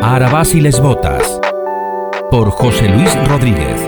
Arabás y les Botas, por José Luis Rodríguez.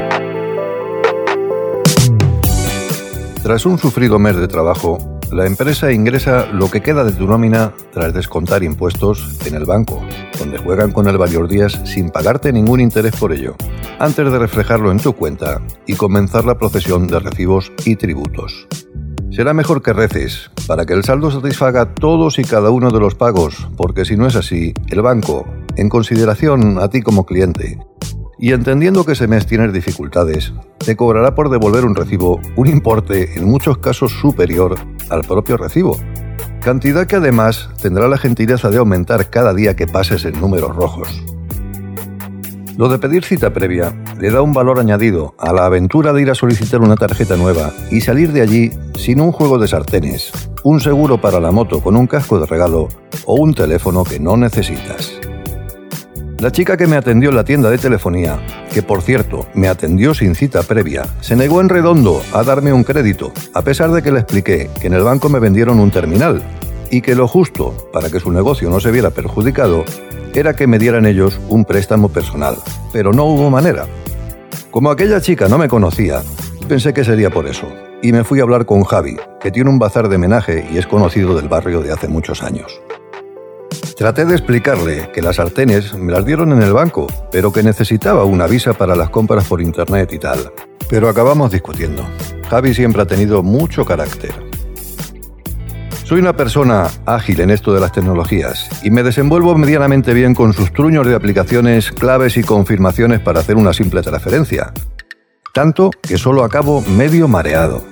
Tras un sufrido mes de trabajo, la empresa ingresa lo que queda de tu nómina tras descontar impuestos en el banco, donde juegan con el valiordías sin pagarte ningún interés por ello, antes de reflejarlo en tu cuenta y comenzar la procesión de recibos y tributos. Será mejor que reces para que el saldo satisfaga todos y cada uno de los pagos, porque si no es así, el banco, en consideración a ti como cliente, y entendiendo que ese mes tienes dificultades, te cobrará por devolver un recibo un importe en muchos casos superior al propio recibo, cantidad que además tendrá la gentileza de aumentar cada día que pases en números rojos. Lo de pedir cita previa le da un valor añadido a la aventura de ir a solicitar una tarjeta nueva y salir de allí sin un juego de sartenes, un seguro para la moto con un casco de regalo o un teléfono que no necesitas. La chica que me atendió en la tienda de telefonía, que por cierto me atendió sin cita previa, se negó en redondo a darme un crédito, a pesar de que le expliqué que en el banco me vendieron un terminal y que lo justo para que su negocio no se viera perjudicado era que me dieran ellos un préstamo personal, pero no hubo manera. Como aquella chica no me conocía, pensé que sería por eso, y me fui a hablar con Javi, que tiene un bazar de menaje y es conocido del barrio de hace muchos años. Traté de explicarle que las sartenes me las dieron en el banco, pero que necesitaba una visa para las compras por internet y tal. Pero acabamos discutiendo. Javi siempre ha tenido mucho carácter. Soy una persona ágil en esto de las tecnologías y me desenvuelvo medianamente bien con sus truños de aplicaciones, claves y confirmaciones para hacer una simple transferencia. Tanto que solo acabo medio mareado.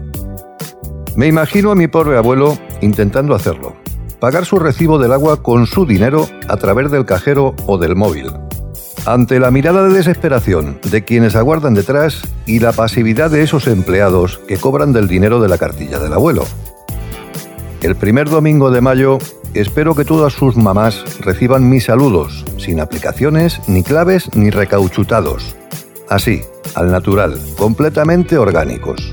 Me imagino a mi pobre abuelo intentando hacerlo. Pagar su recibo del agua con su dinero a través del cajero o del móvil. Ante la mirada de desesperación de quienes aguardan detrás y la pasividad de esos empleados que cobran del dinero de la cartilla del abuelo. El primer domingo de mayo espero que todas sus mamás reciban mis saludos, sin aplicaciones, ni claves, ni recauchutados. Así, al natural, completamente orgánicos.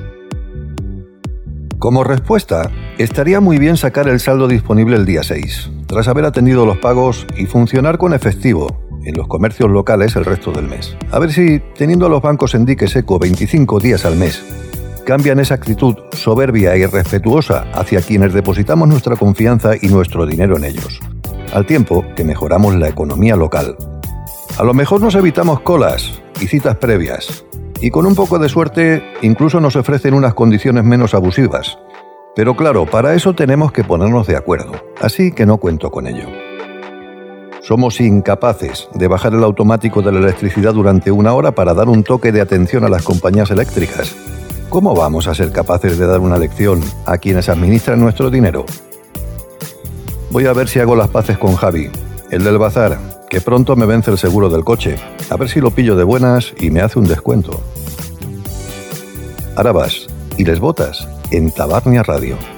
Como respuesta, estaría muy bien sacar el saldo disponible el día 6, tras haber atendido los pagos y funcionar con efectivo en los comercios locales el resto del mes. A ver si, teniendo a los bancos en dique seco 25 días al mes, cambian esa actitud soberbia e irrespetuosa hacia quienes depositamos nuestra confianza y nuestro dinero en ellos, al tiempo que mejoramos la economía local. A lo mejor nos evitamos colas y citas previas, y con un poco de suerte incluso nos ofrecen unas condiciones menos abusivas. Pero claro, para eso tenemos que ponernos de acuerdo, así que no cuento con ello. Somos incapaces de bajar el automático de la electricidad durante una hora para dar un toque de atención a las compañías eléctricas. ¿Cómo vamos a ser capaces de dar una lección a quienes administran nuestro dinero? Voy a ver si hago las paces con Javi, el del bazar, que pronto me vence el seguro del coche. A ver si lo pillo de buenas y me hace un descuento. Arabás y les Botas en Tabarnia Radio.